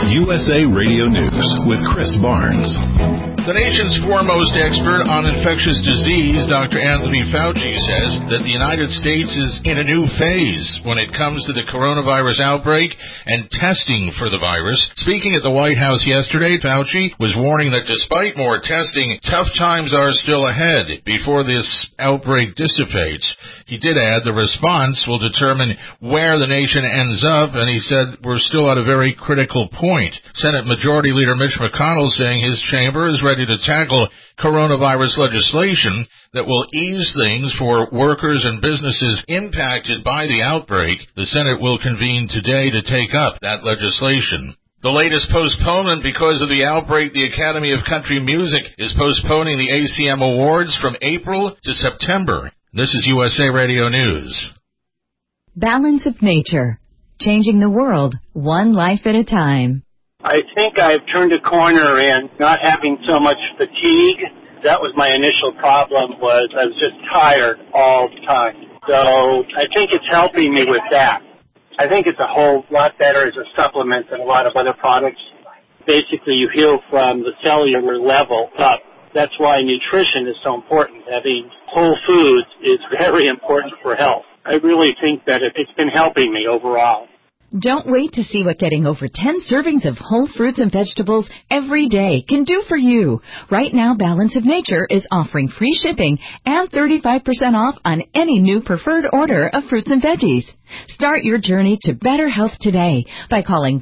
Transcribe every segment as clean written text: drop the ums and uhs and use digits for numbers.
USA Radio News with Chris Barnes. The nation's foremost expert on infectious disease, Dr. Anthony Fauci, says that the United States is in a new phase when it comes to the coronavirus outbreak and testing for the virus. Speaking at the White House yesterday, Fauci was warning that despite more testing, tough times are still ahead before this outbreak dissipates. He did add the response will determine where the nation ends up, and he said we're still at a very critical point. Senate Majority Leader Mitch McConnell saying his chamber is ready to tackle coronavirus legislation that will ease things for workers and businesses impacted by the outbreak. The Senate will convene today to take up that legislation. The latest postponement because of the outbreak, the Academy of Country Music is postponing the ACM Awards from April to September. This is USA Radio News. Balance of Nature, changing the world one life at a time. I think I've turned a corner in not having so much fatigue. That was my initial problem, was I was just tired all the time. So I think it's helping me with that. I think it's a whole lot better as a supplement than a lot of other products. Basically, you heal from the cellular level up. That's why nutrition is so important. Having whole foods is very important for health. I really think that it's been helping me overall. Don't wait to see what getting over 10 servings of whole fruits and vegetables every day can do for you. Right now, Balance of Nature is offering free shipping and 35% off on any new preferred order of fruits and veggies. Start your journey to better health today by calling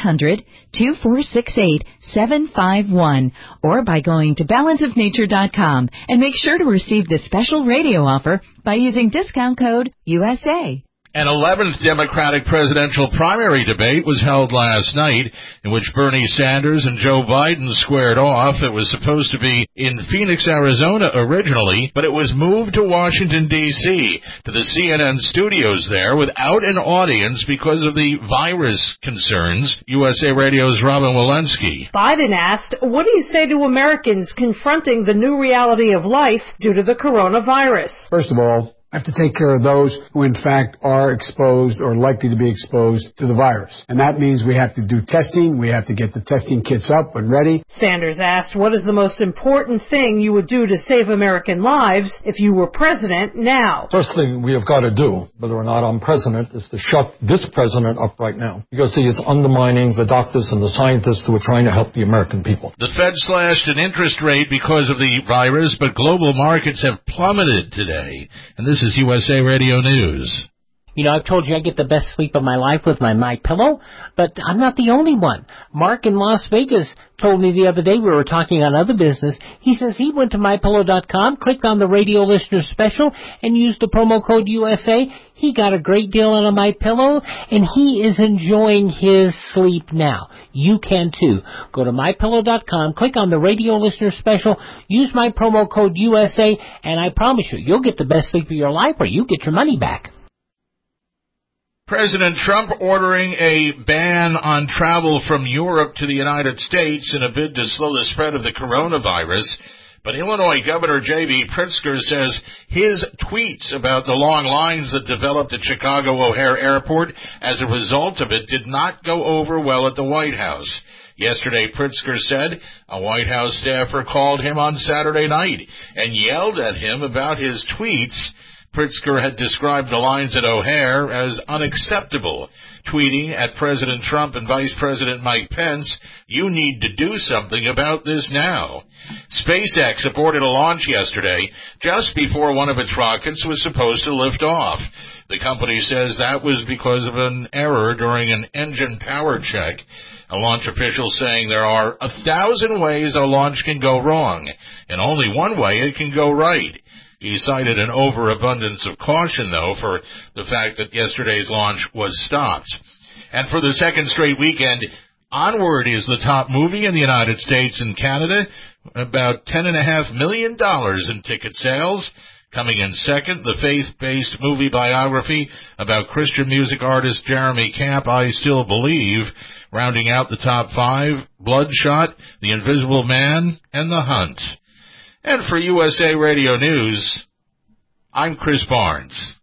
1-800-2468-751 or by going to balanceofnature.com and make sure to receive this special radio offer by using discount code USA. An 11th Democratic presidential primary debate was held last night in which Bernie Sanders and Joe Biden squared off. It was supposed to be in Phoenix, Arizona originally, but it was moved to Washington, D.C., to the CNN studios there without an audience because of the virus concerns. USA Radio's Robin Walensky. Biden asked, what do you say to Americans confronting the new reality of life due to the coronavirus? First of all, I have to take care of those who, in fact, are exposed or likely to be exposed to the virus. And that means we have to do testing. We have to get the testing kits up and ready. Sanders asked, what is the most important thing you would do to save American lives if you were president now? First thing we have got to do, whether or not I'm president, is to shut this president up right now. Because he is undermining the doctors and the scientists who are trying to help the American people. The Fed slashed an interest rate because of the virus, but global markets have plummeted today. And this is USA Radio News. You know, I've told you I get the best sleep of my life with my MyPillow, but I'm not the only one. Mark in Las Vegas told me the other day, we were talking on other business, he says he went to MyPillow.com, clicked on the radio listener special, and used the promo code USA. He got a great deal on a MyPillow, and he is enjoying his sleep now. You can too. Go to MyPillow.com, click on the radio listener special, use my promo code USA, and I promise you, you'll get the best sleep of your life or you get your money back. President Trump ordering a ban on travel from Europe to the United States in a bid to slow the spread of the coronavirus. But Illinois Governor J.B. Pritzker says his tweets about the long lines that developed at Chicago O'Hare Airport as a result of it did not go over well at the White House. Yesterday, Pritzker said a White House staffer called him on Saturday night and yelled at him about his tweets. Pritzker had described the lines at O'Hare as unacceptable, tweeting at President Trump and Vice President Mike Pence, "You need to do something about this now." SpaceX aborted a launch yesterday just before one of its rockets was supposed to lift off. The company says that was because of an error during an engine power check. A launch official saying there are 1,000 ways a launch can go wrong, and only one way it can go right. He cited an overabundance of caution, though, for the fact that yesterday's launch was stopped. And for the second straight weekend, Onward is the top movie in the United States and Canada, about $10.5 million in ticket sales. Coming in second, the faith-based movie biography about Christian music artist Jeremy Camp, I Still Believe. Rounding out the top five, Bloodshot, The Invisible Man, and The Hunt. And for USA Radio News, I'm Chris Barnes.